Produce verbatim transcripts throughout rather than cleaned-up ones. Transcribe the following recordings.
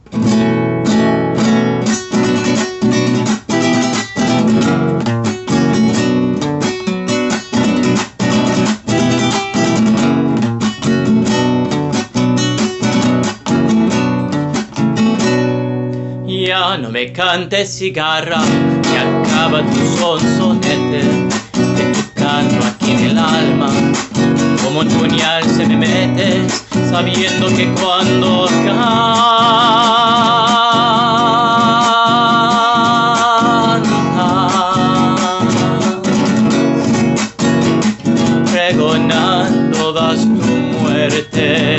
Ya no me cantes, cigarra, que acaba tu sonsonete, de tu canto aquí en el alma, como un puñal se me metes, sabiendo que cuando cantas, pregonando das tu muerte.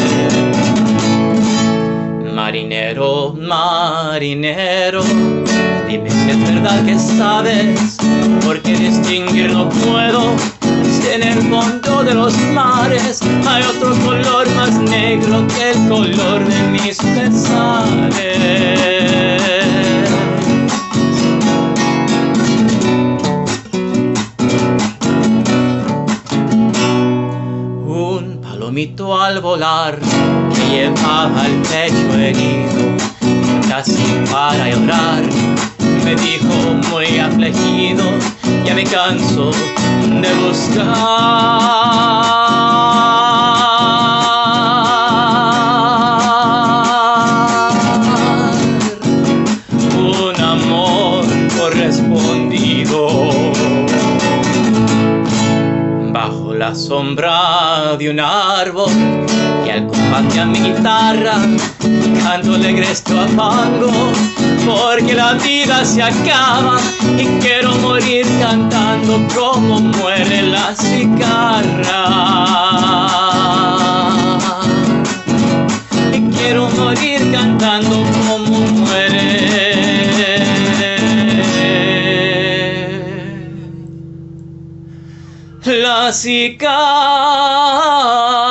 Marinero, marinero, dime si es verdad que sabes, porque distinguir no puedo, si en el fondo de los mares hay otro color más negro que el color de mis pesares. Un palomito al volar que llevaba el pecho herido, casi para llorar, me dijo muy afligido: ya me canso de buscar un amor correspondido. Bajo la sombra de un árbol y al compás de mi guitarra canto alegre esto a fango, porque la vida se acaba y quiero morir cantando como muere la cigarra. Y quiero morir cantando como muere la cigarra.